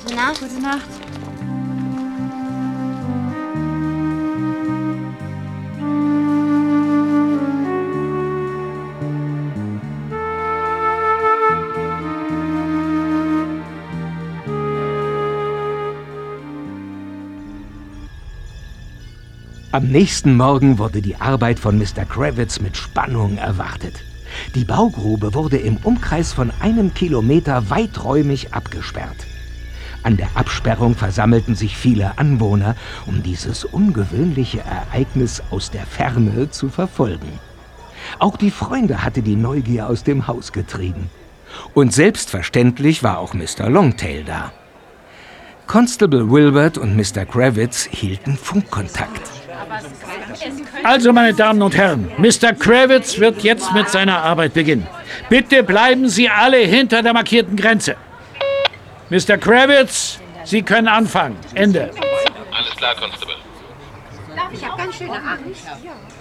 Gute Nacht. Gute Nacht. Am nächsten Morgen wurde die Arbeit von Mr. Kravitz mit Spannung erwartet. Die Baugrube wurde im Umkreis von 1 Kilometer weiträumig abgesperrt. An der Absperrung versammelten sich viele Anwohner, um dieses ungewöhnliche Ereignis aus der Ferne zu verfolgen. Auch die Freunde hatte die Neugier aus dem Haus getrieben. Und selbstverständlich war auch Mr. Longtail da. Constable Wilbert und Mr. Kravitz hielten Funkkontakt. Also, meine Damen und Herren, Mr. Kravitz wird jetzt mit seiner Arbeit beginnen. Bitte bleiben Sie alle hinter der markierten Grenze. Mr. Kravitz, Sie können anfangen. Ende. Alles klar, Constable. Ich habe ganz schöne Angst.